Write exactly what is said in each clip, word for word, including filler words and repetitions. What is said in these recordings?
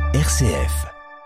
R C F.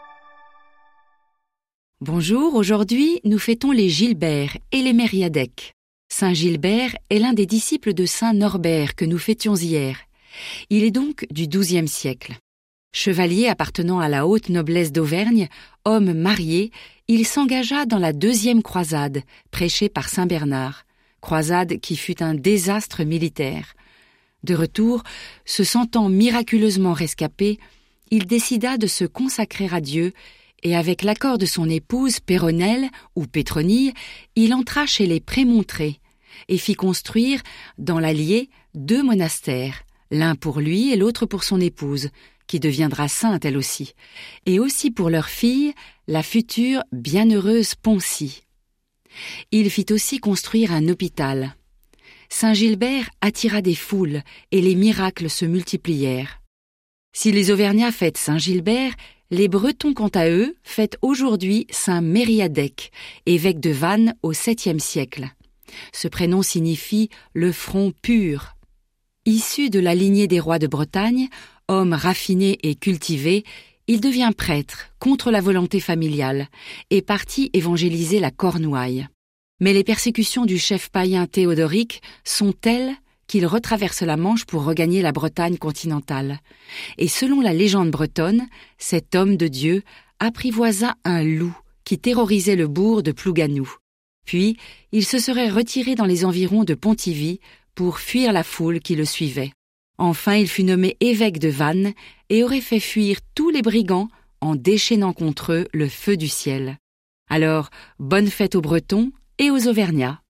Bonjour, aujourd'hui nous fêtons les Gilbert et les Mériadec. Saint Gilbert est l'un des disciples de Saint Norbert que nous fêtions hier. Il est donc du douzième siècle. Chevalier appartenant à la haute noblesse d'Auvergne, homme marié, il s'engagea dans la deuxième croisade, prêchée par Saint Bernard, croisade qui fut un désastre militaire. De retour, se sentant miraculeusement rescapé, il décida de se consacrer à Dieu et avec l'accord de son épouse Péronelle ou Pétronille, il entra chez les Prémontrés et fit construire dans l'Allier deux monastères, l'un pour lui et l'autre pour son épouse, qui deviendra sainte elle aussi, et aussi pour leur fille, la future bienheureuse Poncie. Il fit aussi construire un hôpital. Saint Gilbert attira des foules et les miracles se multiplièrent. Si les Auvergnats fêtent Saint Gilbert, les Bretons, quant à eux, fêtent aujourd'hui Saint Mériadec, évêque de Vannes au septième siècle. Ce prénom signifie « le front pur ». Issu de la lignée des rois de Bretagne, homme raffiné et cultivé, il devient prêtre contre la volonté familiale et partit évangéliser la Cornouaille. Mais les persécutions du chef païen Théodoric sont telles qu'il retraverse la Manche pour regagner la Bretagne continentale. Et selon la légende bretonne, cet homme de Dieu apprivoisa un loup qui terrorisait le bourg de Plougasnou. Puis, il se serait retiré dans les environs de Pontivy pour fuir la foule qui le suivait. Enfin, il fut nommé évêque de Vannes et aurait fait fuir tous les brigands en déchaînant contre eux le feu du ciel. Alors, bonne fête aux Bretons et aux Auvergnats.